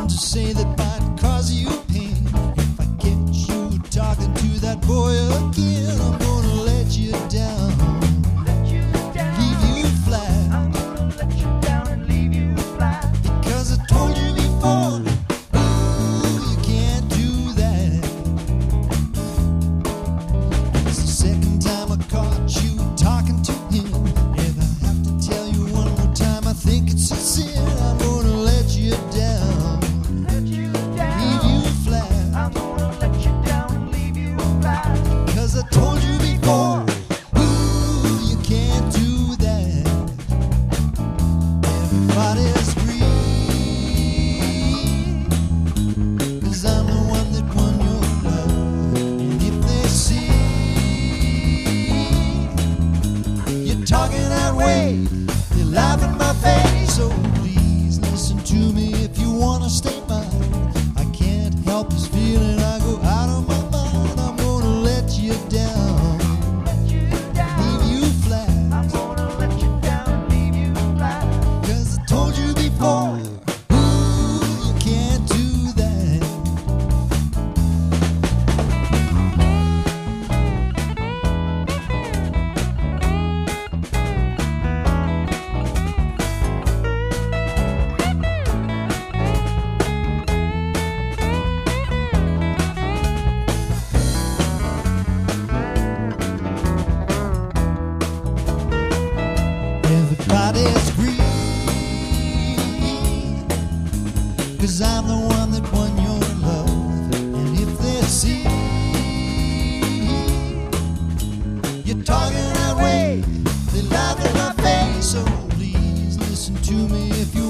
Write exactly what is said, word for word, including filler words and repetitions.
something to say that might cause you pain. If I catch you talking to that boy again, I'm gonna let you down, Let you down. leave you flat. I'm gonna let you down and leave you flat. Because I told you before, ooh, you can't do that. It's the second time I caught you talking to him. If I have to tell you one more time, I think it's a sin. I'm gonna let you down, Let you down. leave you flat. I'm gonna let you down and leave you flat. Cause I told you before, ooh, you can't do that. Everybody's green, cause I'm the one that won your love. And if they see you talking that way, they laugh in my face. So please listen to me if you wanna stay mine. I can't help this feeling, I go out of my mind. I'm gonna let you down, Let you down. leave you flat. I'm gonna let you down and leave you flat. Cause I told you before, ooh, you can't do that. Everybody's green, cause I'm the one that won your love. And if they see you're talking that way, they laugh in my face. So please listen to me if you